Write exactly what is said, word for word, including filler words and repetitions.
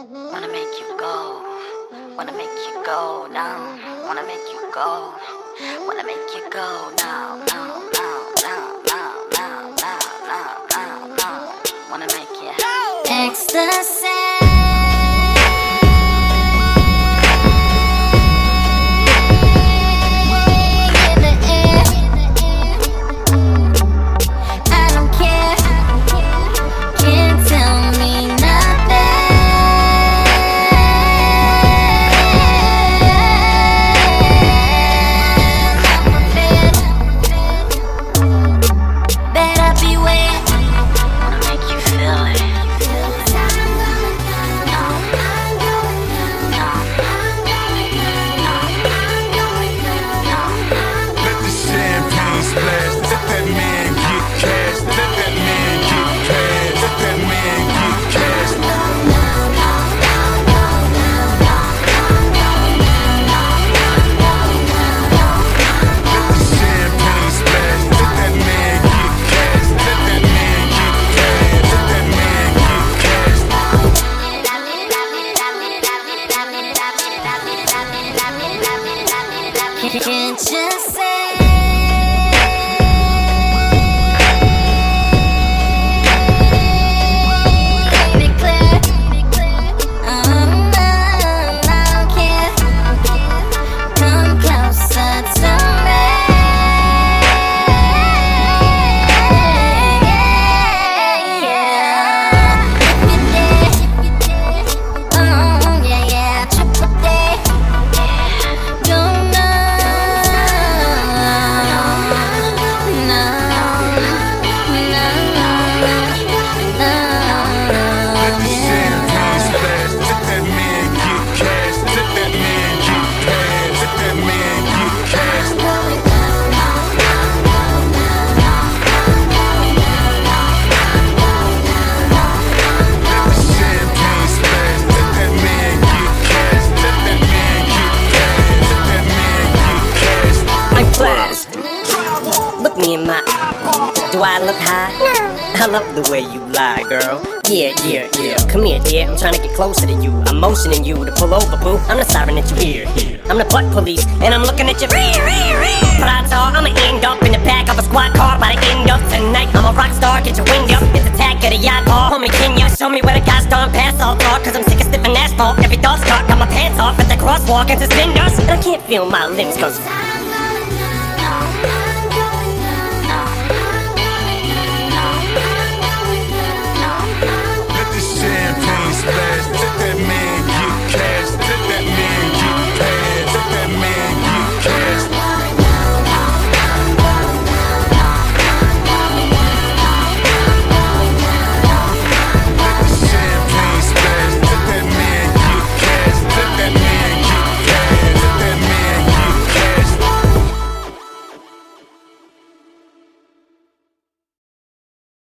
Wanna make you go, wanna make you go now, wanna make you go, wanna make you go now, now, now, now, now, now, now, now, now, now, wanna make you ecstasy. Can't you say it clear? Oh, no, I don't care. Come closer to me. If you dare, oh yeah, yeah, triple dare. Don't know. Look me in my eye. Do I look high? No. I love the way you lie, girl. Yeah, yeah, yeah. Come here, dear. I'm trying to get closer to you. I'm motioning you to pull over, boo. I'm the siren that you hear. I'm the butt police, and I'm looking at you. Pride's all, I'ma end up in the back of a squad car by the end of tonight. I'm a rock star, get your wind up. It's the tag of the yacht ball. Homie, can you show me where the guys don't pass all talk? Cause I'm sick of sniffing asphalt. Every dog's caught, got my pants off at the crosswalk and suspenders. And I can't feel my lips cause